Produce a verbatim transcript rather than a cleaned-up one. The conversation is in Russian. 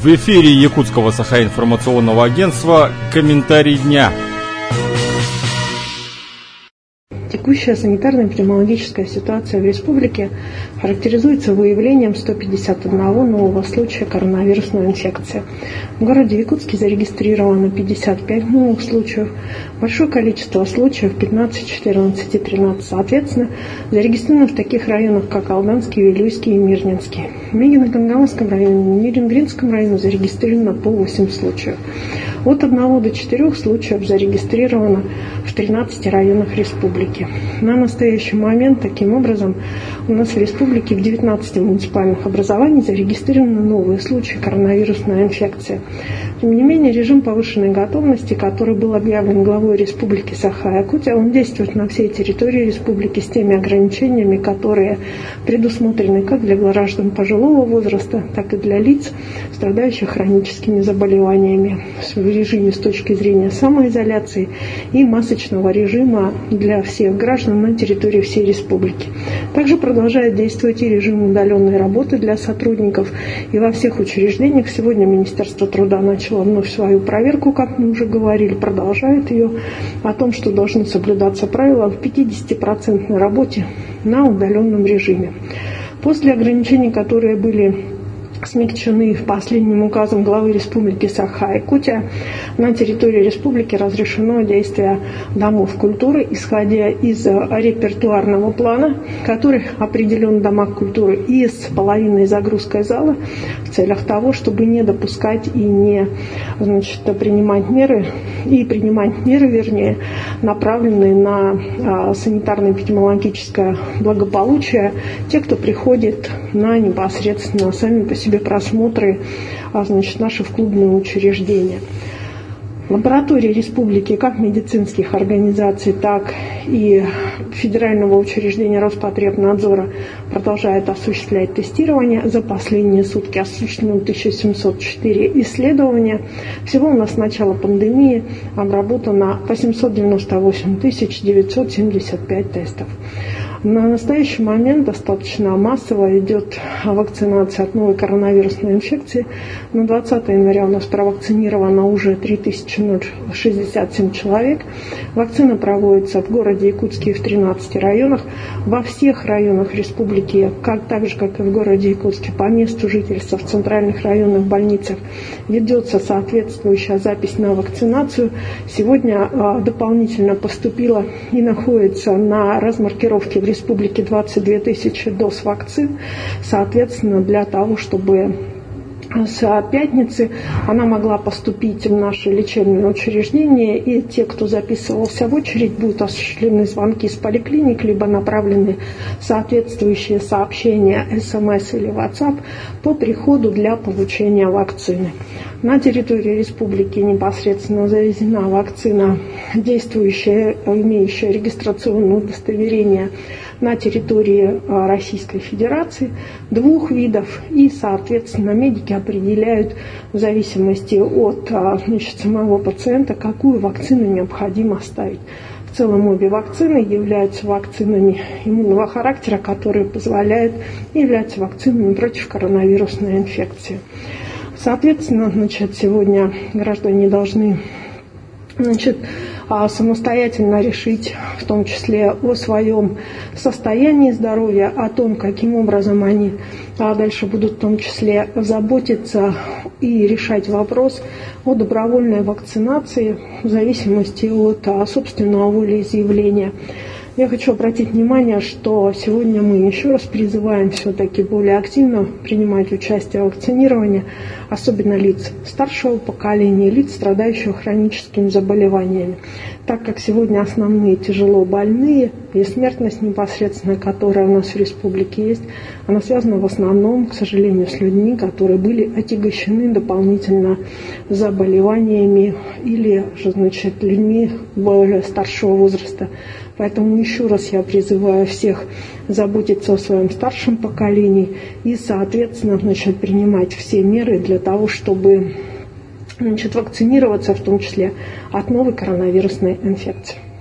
В эфире Якутского Саха-информационного агентства «Комментарий дня». Текущая санитарно-эпидемиологическая ситуация в республике характеризуется выявлением ста пятидесяти одного нового случая коронавирусной инфекции. В городе Якутске зарегистрировано пятьдесят пять новых случаев. Большое количество случаев, пятнадцать, четырнадцать и тринадцать, соответственно, зарегистрировано в таких районах, как Алданский, Вилюйский и Мирнинский. В Мегино-Кангаласском районе и Мирингринском районе зарегистрировано по восемь случаев. От одного до четырёх случаев зарегистрировано в тринадцати районах республики. На настоящий момент, таким образом, у нас в республике в девятнадцати муниципальных образованиях зарегистрированы новые случаи коронавирусной инфекции. Тем не менее, режим повышенной готовности, который был объявлен главой республики Саха-Якутия, он действует на всей территории республики с теми ограничениями, которые предусмотрены как для граждан пожилого возраста, так и для лиц, страдающих хроническими заболеваниями, в режиме с точки зрения самоизоляции и масочного режима для всех граждан на территории всей республики. Также продолжает действовать и режим удаленной работы для сотрудников. И во всех учреждениях сегодня Министерство труда начало вновь свою проверку, как мы уже говорили, продолжает ее, о том, что должны соблюдаться правила в пятидесятипроцентной работе на удаленном режиме. После ограничений, которые были смягчены в последним указом главы республики Саха-Якутия, на территории республики разрешено действие домов культуры, исходя из репертуарного плана, который определен в домах культуры, и с половиной загрузкой зала в целях того, чтобы не допускать и не значит, принимать меры, и принимать меры, вернее, направленные на а, санитарно-эпидемиологическое благополучие тех, кто приходит на непосредственно сами по себе просмотры, а, значит, наши в клубные учреждения. Лаборатории республики, как медицинских организаций, так и федерального учреждения Роспотребнадзора продолжают осуществлять тестирование. За последние сутки осуществлено тысяча семьсот четыре исследования. Всего у нас с начала пандемии обработано восемьсот девяносто восемь тысяч девятьсот семьдесят пять тестов. На настоящий момент достаточно массово идет вакцинация от новой коронавирусной инфекции. На двадцатое января у нас провакцинировано уже три тысячи шестьдесят семь человек. Вакцина проводится в городе Якутске и в тринадцати районах. Во всех районах республики, как, так же как и в городе Якутске, по месту жительства в центральных районных больницах ведется соответствующая запись на вакцинацию. Сегодня а, дополнительно поступила и находится на размаркировке в республике двадцать две тысячи доз вакцин. Соответственно, для того, чтобы с пятницы она могла поступить в наши лечебные учреждения, и те, кто записывался в очередь, будут осуществлены звонки с поликлиник, либо направлены соответствующие сообщения, смс или WhatsApp по приходу для получения вакцины. На территории республики непосредственно завезена вакцина, действующая, имеющая регистрационное удостоверение на территории Российской Федерации, двух видов, и, соответственно, медики определяют в зависимости от значит, самого пациента, какую вакцину необходимо ставить. В целом обе вакцины являются вакцинами иммунного характера, которые позволяют и являются вакцинами против коронавирусной инфекции. Соответственно, значит, сегодня граждане должны значит, самостоятельно решить, в том числе о своем состоянии здоровья, о том, каким образом они дальше будут в том числе заботиться и решать вопрос о добровольной вакцинации в зависимости от собственного волеизъявления. Я хочу обратить внимание, что сегодня мы еще раз призываем все-таки более активно принимать участие в вакцинировании, особенно лиц старшего поколения, лиц, страдающих хроническими заболеваниями, так как сегодня основные тяжело больные и смертность непосредственно, которая у нас в республике есть, она связана в основном, к сожалению, с людьми, которые были отягощены дополнительно заболеваниями или же, значит, людьми более старшего возраста. Поэтому еще раз я призываю всех заботиться о своем старшем поколении и, соответственно, значит, принимать все меры для того, чтобы значит, вакцинироваться, в том числе от новой коронавирусной инфекции.